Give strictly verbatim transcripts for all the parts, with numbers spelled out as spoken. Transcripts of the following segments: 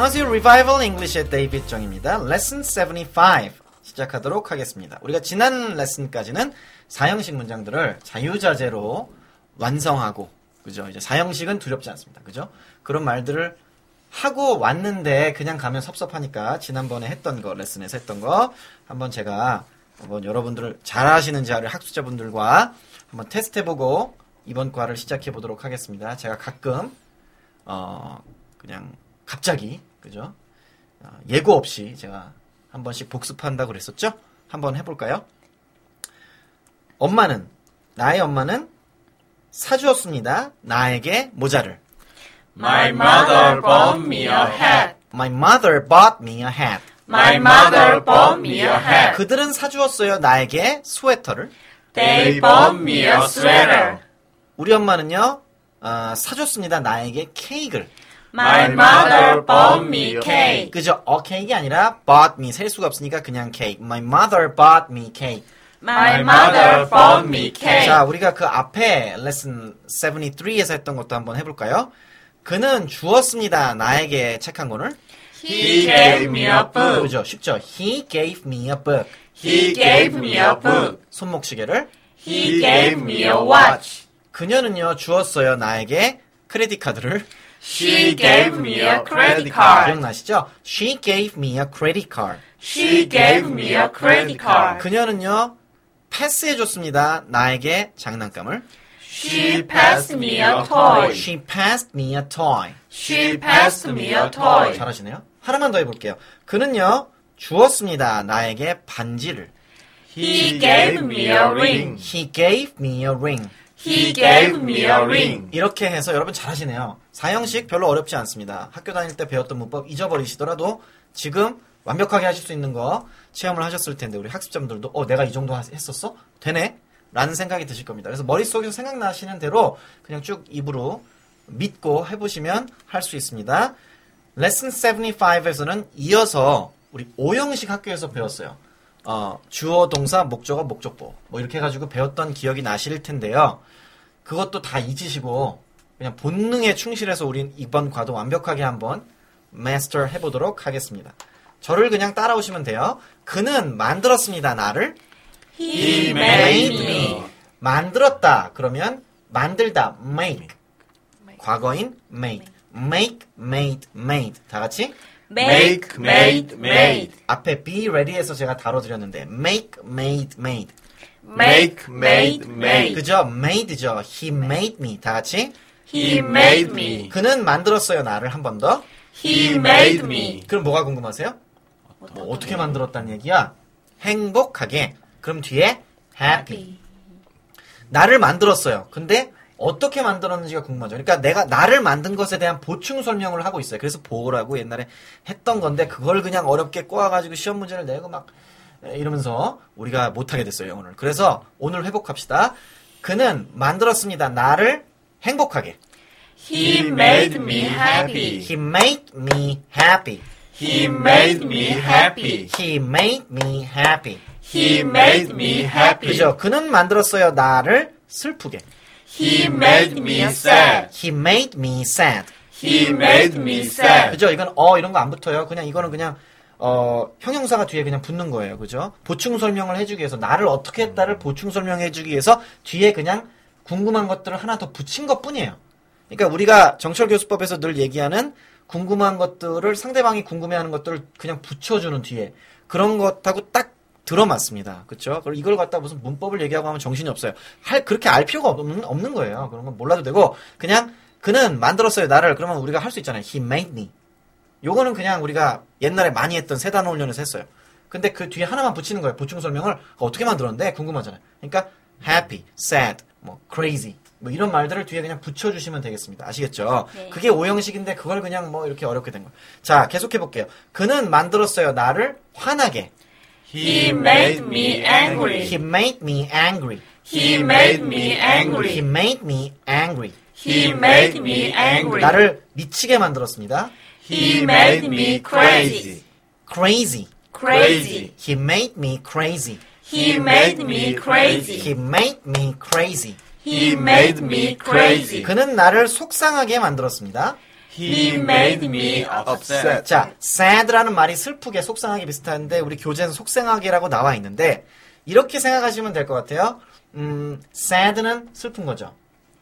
안녕하세요. Revival English의 데이빗 정입니다. 레슨 칠십오 시작하도록 하겠습니다. 우리가 지난 레슨까지는 사형식 문장들을 자유자재로 완성하고, 그죠? 이제 사형식은 두렵지 않습니다. 그죠? 그런 말들을 하고 왔는데 그냥 가면 섭섭하니까 지난번에 했던 거, 레슨에서 했던 거 한번 제가 한번 여러분들 잘하시는지 학습자분들과 한번 테스트해보고 이번 과를 시작해보도록 하겠습니다. 제가 가끔 어 그냥 갑자기, 그죠? 어, 예고 없이 제가 한 번씩 복습한다고 그랬었죠? 한번 해볼까요? 엄마는, 나의 엄마는 사주었습니다. 나에게 모자를. My mother bought me a hat. My mother bought me a hat. My mother bought me a hat. 그들은 사주었어요. 나에게 스웨터를. They bought me a sweater. 우리 엄마는요, 어, 사줬습니다. 나에게 케이크를. My mother bought me cake. 그죠? 어 케이크가 아니라 bought me, 셀 수가 없으니까 그냥 케이크. My mother bought me cake. My mother bought me cake. 자, 우리가 그 앞에 레슨 칠십삼에서 했던 것도 한번 해볼까요? 그는 주었습니다. 나에게 책 한 권을. He gave me a book. 그죠? 쉽죠? He gave me a book. He gave me a book. 손목시계를. He gave me a watch. 그녀는요, 주었어요. 나에게 크레딧 카드를. She gave me a credit card. 기억나시죠? She gave me a credit card. She gave me a credit card. 그녀는요, 패스해줬습니다. 나에게 장난감을. She passed me a toy. She passed me a toy. She passed me a toy. 잘하시네요. 하나만 더 해볼게요. 그는요, 주었습니다. 나에게 반지를. He gave me a ring. He gave me a ring. He gave me a ring. 이렇게 해서 여러분 잘하시네요. 사형식 별로 어렵지 않습니다. 학교 다닐 때 배웠던 문법 잊어버리시더라도 지금 완벽하게 하실 수 있는 거 체험을 하셨을 텐데 우리 학습자분들도 어 내가 이 정도 했었어? 되네? 라는 생각이 드실 겁니다. 그래서 머릿속에서 생각나시는 대로 그냥 쭉 입으로 믿고 해보시면 할 수 있습니다. 레슨 칠십오에서는 이어서 우리 오형식 학교에서 배웠어요. 어, 주어, 동사, 목적어, 목적보 뭐 이렇게 해가지고 배웠던 기억이 나실 텐데요. 그것도 다 잊으시고 그냥 본능에 충실해서 우린 이번 과도 완벽하게 한번 마스터 해보도록 하겠습니다. 저를 그냥 따라오시면 돼요. 그는 만들었습니다. 나를. He made me. 만들었다. 그러면 만들다. make. 과거인 made. make, made, made. 다 같이. Make, made, made. 앞에 be ready에서 제가 다뤄드렸는데 make, made, made. Make, made, made. 그죠? made죠. He made me. 다 같이. He made me. 그는 만들었어요. 나를 한 번 더. He made me. 그럼 뭐가 궁금하세요? 뭐 어떻게 만들었다는 얘기야? 행복하게. 그럼 뒤에 happy. 나를 만들었어요. 근데 어떻게 만들었는지가 궁금하죠. 그러니까 내가 나를 만든 것에 대한 보충 설명을 하고 있어요. 그래서 보라고 옛날에 했던 건데 그걸 그냥 어렵게 꼬아가지고 시험 문제를 내고 막 이러면서 우리가 못하게 됐어요. 영어를. 그래서 오늘 회복합시다. 그는 만들었습니다. 나를 행복하게. He made me happy. He made me happy. He made me happy. He made me happy. He made me happy. 그죠? 그는 만들었어요. 나를 슬프게. He made me sad. He made me sad. He made me sad. 그죠? 이건 어 이런 거 안 붙어요. 그냥 이거는 그냥 어 형용사가 뒤에 그냥 붙는 거예요. 그죠? 보충 설명을 해주기 위해서 나를 어떻게 했다를 보충 설명해주기 위해서 뒤에 그냥 궁금한 것들을 하나 더 붙인 것뿐이에요. 그러니까 우리가 정철교수법에서 늘 얘기하는 궁금한 것들을 상대방이 궁금해하는 것들을 그냥 붙여주는 뒤에 그런 것하고 딱 들어맞습니다. 그렇죠? 그리고 이걸 갖다 무슨 문법을 얘기하고 하면 정신이 없어요. 할 그렇게 알 필요가 없는 없는 거예요. 그런 건 몰라도 되고 그냥 그는 만들었어요 나를. 그러면 우리가 할 수 있잖아요. He made me. 요거는 그냥 우리가 옛날에 많이 했던 세 단어 훈련에서 했어요. 근데 그 뒤에 하나만 붙이는 거예요. 보충 설명을 어떻게 만들었는데 궁금하잖아요. 그러니까 happy, sad, 뭐 crazy 뭐 이런 말들을 뒤에 그냥 붙여주시면 되겠습니다. 아시겠죠? 네. 그게 오형식인데 그걸 그냥 뭐 이렇게 어렵게 된 거예요. 자 계속해 볼게요. 그는 만들었어요 나를 화나게. He made me angry. He made me angry. He made me angry. He made me angry. He made me angry. 나를 미치게 만들었습니다. He made me crazy. Crazy. Crazy. He made me crazy. He made me crazy. He made me crazy. He made me crazy. 그는 나를 속상하게 만들었습니다. He made me upset. 자, sad라는 말이 슬프게, 속상하게 비슷한데 우리 교재에서 속상하게라고 나와 있는데 이렇게 생각하시면 될 것 같아요. 음, sad는 슬픈 거죠.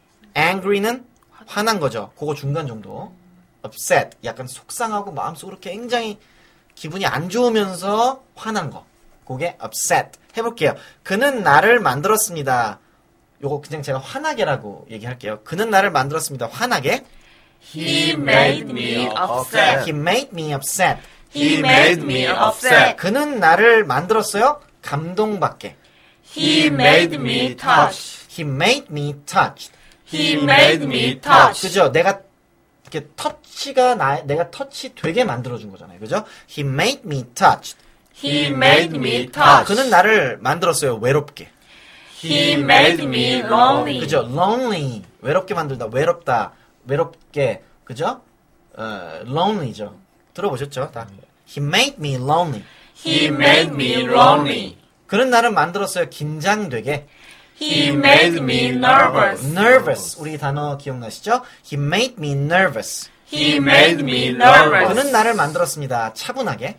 angry는 화난 거죠. 그거 중간 정도. upset, 약간 속상하고 마음속으로 굉장히 기분이 안 좋으면서 화난 거. 그게 upset. 해볼게요. 그는 나를 만들었습니다. 요거 그냥 제가 화나게라고 얘기할게요. 그는 나를 만들었습니다. 화나게. He made me upset. He made me upset. He made me upset. 그는 나를 만들었어요. 감동받게. He made me touch. He made me touched. He made me touch. 그죠? 내가 이렇게 터치가 나 내가 터치 되게 만들어준 거잖아요. 그죠? He made me touched. He made me 아, touch. 그는 나를 만들었어요. 외롭게. He made me lonely. 그죠? lonely. 외롭게 만들다. 외롭다. 외롭게. 그죠? 어, lonely죠. 들어보셨죠? 다. He made me lonely. He made me lonely. 그는 나를 만들었어요. 긴장되게. He made me nervous. nervous. 우리 단어 기억나시죠? He made me nervous. He made me nervous. 그는 나를 만들었습니다. 차분하게.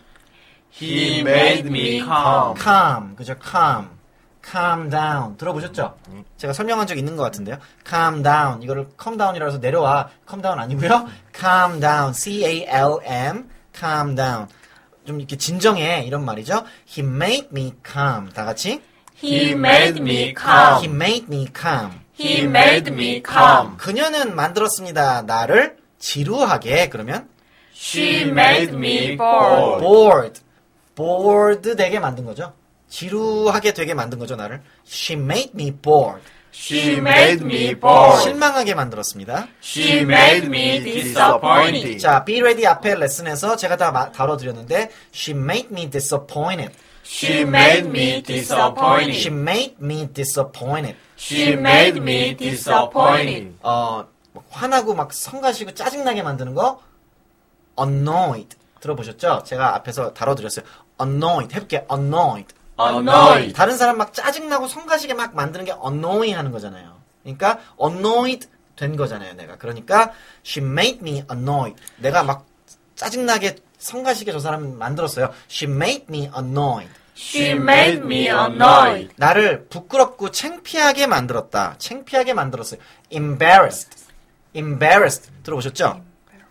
He made me calm. calm. 그죠? calm. calm down. 들어보셨죠? 제가 설명한 적 있는 것 같은데요. calm down. 이거를 calm down이라서 내려와. calm down 아니고요. calm down. C A L M. calm down. 좀 이렇게 진정해. 이런 말이죠. He made me calm. 다 같이. He made me calm. He made me calm. He made me calm. 그녀는 만들었습니다. 나를 지루하게. 그러면 She made me bored. bored. bored 되게 만든 거죠. 지루하게 되게 만든 거죠, 나를. She made me bored. She made me bored. 실망하게 만들었습니다. She made me disappointed. 자, Be Ready 앞에 레슨에서 제가 다 마, 다뤄드렸는데 She made me disappointed. She made me disappointed. She made me disappointed. She made me disappointed. 어, 화나고 막 성가시고 짜증나게 만드는 거 annoyed. 들어보셨죠? 제가 앞에서 다뤄드렸어요. annoyed. 해볼게요. annoyed. Annoyed. 다른 사람 막 짜증나고 성가시게 막 만드는 게 annoying 하는 거잖아요. 그러니까 annoyed 된 거잖아요, 내가. 그러니까 she made me annoyed. 내가 막 짜증나게 성가시게 저 사람 만들었어요. She made me annoyed. She made me annoyed. 나를 부끄럽고 창피하게 만들었다. 창피하게 만들었어요. embarrassed. embarrassed. 들어보셨죠?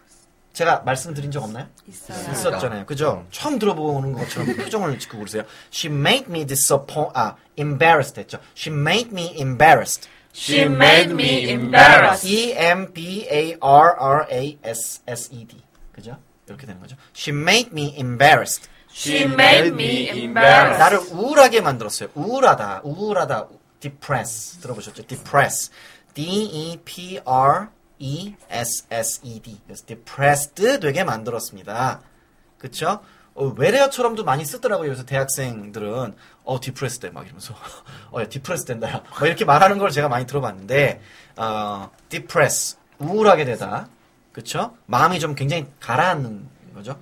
제가 말씀드린 적 없나요? 있어요. 있었잖아요. 그죠? 처음 들어보는 것처럼 표정을 짓고 그러세요. She made me disappoint, 아, embarrassed 했죠. She made me embarrassed. She made me embarrassed. E M B A R R A S S E D. 그죠? 이렇게 되는 거죠. She made me embarrassed. She made me embarrassed. 나를 우울하게 만들었어요. 우울하다, 우울하다, depress. 들어보셨죠? depress. D E P R E S S E D. 그래서 depressed 되게 만들었습니다. 그쵸? 어, 외래어처럼도 많이 쓰더라고요. 그래서 대학생들은 어, depressed 돼. 막 이러면서 어, 야, depressed 된다. 야. 막 이렇게 말하는 걸 제가 많이 들어봤는데 어, depress. 우울하게 되다. 그쵸? 마음이 좀 굉장히 가라앉는 거죠.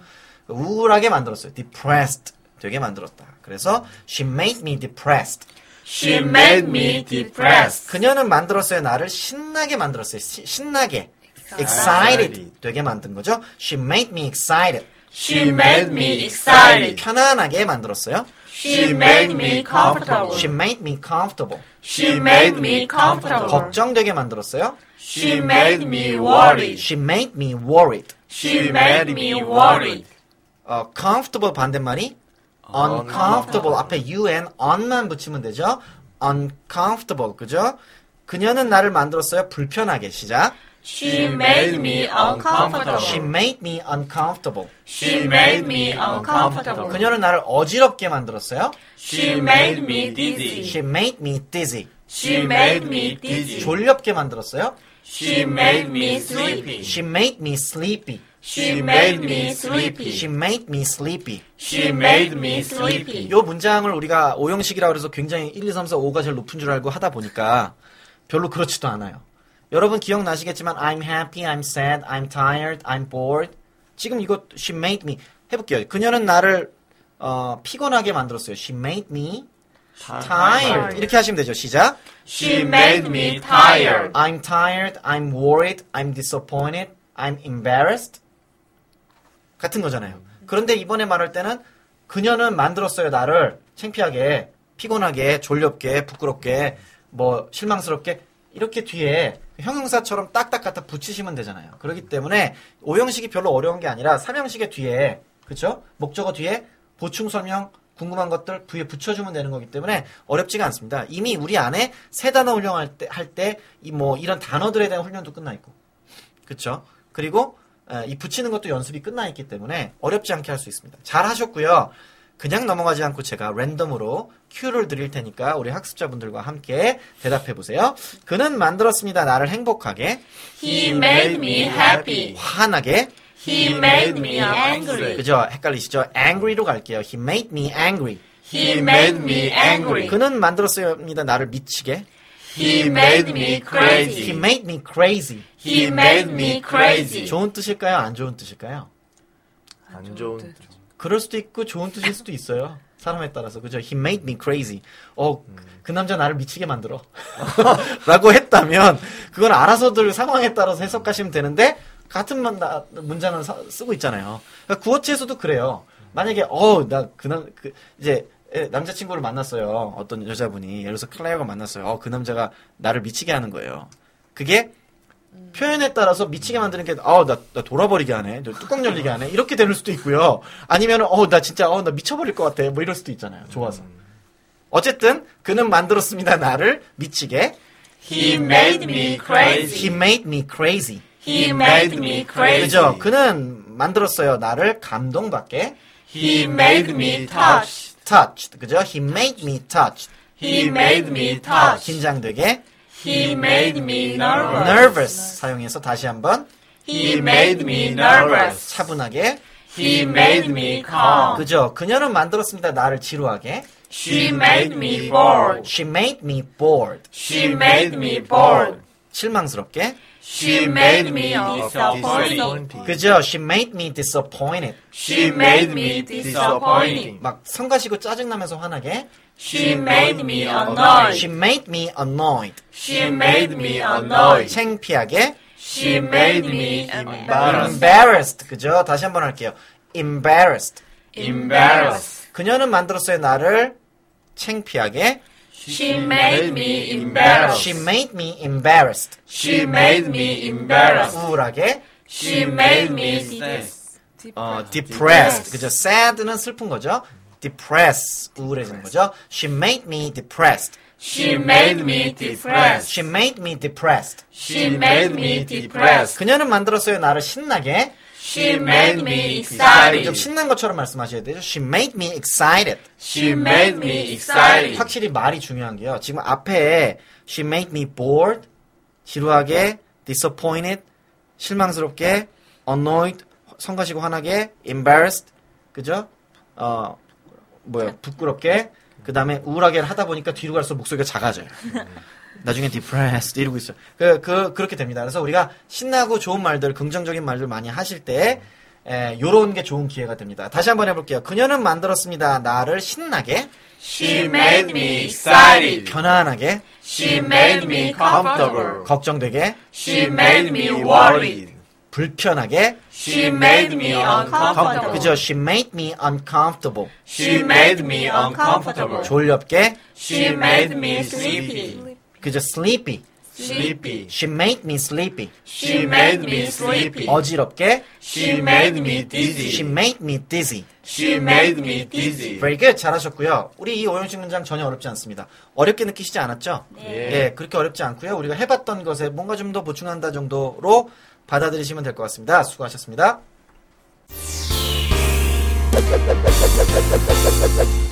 우울하게 만들었어요. depressed 되게 만들었다. 그래서 she made me depressed. She made me depressed. 그녀는 만들었어요. 나를 신나게 만들었어요. 시, 신나게. excited 되게 만든 거죠. She made me excited. She made me excited. 편안하게 만들었어요. She made me comfortable. She made me comfortable. She made me comfortable. 걱정되게 만들었어요. She made me worried. She made me worried. She made me worried. 어, comfortable 반대말이 uncomfortable. 앞에 un, on만 붙이면 되죠. uncomfortable. 그죠? 그녀는 나를 만들었어요. 불편하게. 시작. She made me uncomfortable. She made me uncomfortable. She made me uncomfortable. 그녀는 나를 어지럽게 만들었어요. She made me dizzy. She made me dizzy. She made me dizzy. 졸렵게 만들었어요. She made me sleepy. She made me sleepy. She made me sleepy. She made me sleepy. She made me sleepy. 요 문장을 우리가 오형식이라고 해서 굉장히 일, 이, 삼, 사, 오가 제일 높은 줄 알고 하다 보니까 별로 그렇지도 않아요. 여러분 기억나시겠지만 I'm happy, I'm sad, I'm tired, I'm bored. 지금 이거 she made me 해볼게요. 그녀는 나를 어, 피곤하게 만들었어요. She made me tired. 이렇게 하시면 되죠. 시작. She made me tired. I'm tired, I'm worried, I'm disappointed, I'm embarrassed. 같은 거잖아요. 그런데 이번에 말할 때는 그녀는 만들었어요. 나를 창피하게, 피곤하게, 졸렵게, 부끄럽게, 뭐 실망스럽게 이렇게 뒤에 형용사처럼 딱딱 갖다 붙이시면 되잖아요. 그렇기 때문에 오형식이 별로 어려운 게 아니라 삼형식의 뒤에, 그렇죠? 목적어 뒤에 보충 설명, 궁금한 것들 뒤에 붙여주면 되는 거기 때문에 어렵지가 않습니다. 이미 우리 안에 세 단어 훈련할 때, 할 때, 이 뭐 이런 단어들에 대한 훈련도 끝나 있고, 그렇죠? 그리고 이 붙이는 것도 연습이 끝나 있기 때문에 어렵지 않게 할 수 있습니다. 잘 하셨고요. 그냥 넘어가지 않고 제가 랜덤으로 큐를 드릴 테니까 우리 학습자분들과 함께 대답해 보세요. 그는 만들었습니다. 나를 행복하게. He made me happy. 화나게. He made me angry. 그죠? 헷갈리시죠? angry로 갈게요. He made me angry. He made me angry. 그는 만들었습니다. 나를 미치게. He made me crazy. He made me crazy. He made me crazy. 좋은 뜻일까요? 안 좋은 뜻일까요? 안 좋은. 그럴 수도 있고 좋은 뜻일 수도 있어요. 사람에 따라서. 그죠? He made me crazy. 어, 음. 그 남자 나를 미치게 만들어. 라고 했다면 그건 알아서들 상황에 따라서 해석하시면 되는데 같은 문장을 쓰고 있잖아요. 그러니까 구어체에서도 그래요. 만약에 어, 나 그남 그 이제 남자친구를 만났어요. 어떤 여자분이. 예를 들어서 클레어가 만났어요. 어, 그 남자가 나를 미치게 하는 거예요. 그게 음. 표현에 따라서 미치게 만드는 게, 어, 나, 나 돌아버리게 하네. 뚜껑 열리게 하네. 이렇게 될 수도 있고요. 아니면, 어, 나 진짜, 어, 나 미쳐버릴 것 같아. 뭐 이럴 수도 있잖아요. 좋아서. 음. 어쨌든, 그는 만들었습니다. 나를 미치게. He made me crazy. He made me crazy. He made me crazy. 그죠? 그는 만들었어요. 나를 감동받게. He made me touch. touched. 그죠? He made me touched. He made me touch. 긴장되게. He made me nervous. nervous. 사용해서 다시 한번. He made me nervous. 차분하게. He made me calm. 그죠? 그녀는 만들었습니다. 나를 지루하게. She made me bored. She made me bored. She made me bored. 실망스럽게. She made me disappointed. 그죠? She made me disappointed. She made me disappointed. 막 성가시고 짜증나면서 화나게. She made me annoyed. She made me annoyed. She made me annoyed. 창피하게. She made me embarrassed. embarrassed. 그죠? 다시 한번 할게요. embarrassed. embarrassed. 그녀는 만들었어요. 나를 창피하게. She made me embarrassed. She made me embarrassed. She made me embarrassed. 우울하게. She made me sad. 어, depressed. 그죠? sad는 슬픈 거죠. depress. 우울해지는 거죠. She made me depressed. She made me depressed. She made me depressed. She made me depressed. 그녀는 만들었어요. 나를 신나게. She made me excited. 좀 신난 것처럼 말씀하셔야 되죠. She made me excited. She made me excited. 확실히 말이 중요한 게요. 지금 앞에 She made me bored, 지루하게, disappointed, 실망스럽게, annoyed, 성가시고 화나게, embarrassed, 그죠? 어, 뭐야, 부끄럽게, 그 다음에 우울하게 하다 보니까 뒤로 갈수록 목소리가 작아져요. 나중에 depressed 이러고 있어요. 그, 그, 그렇게 됩니다. 그래서 우리가 신나고 좋은 말들, 긍정적인 말들 많이 하실 때, 에, 요런 게 좋은 기회가 됩니다. 다시 한번 해볼게요. 그녀는 만들었습니다. 나를 신나게. She made me excited. 편안하게. She made me comfortable. 걱정되게. She made me worried. 불편하게. She made me uncomfortable. 그죠? She made me uncomfortable. She made me uncomfortable. 졸렵게. She made me sleepy. 그죠? sleepy. Sleepy. She made me sleepy. She made me sleepy. 어지럽게. She made me dizzy. She made me dizzy. She made me dizzy. Very good. 잘하셨고요. 우리 이 오형식 문장 전혀 어렵지 않습니다. 어렵게 느끼시지 않았죠? 네. 예, 그렇게 어렵지 않고요. 우리가 해봤던 것에 뭔가 좀 더 보충한다 정도로 받아들이시면 될 것 같습니다. 수고하셨습니다.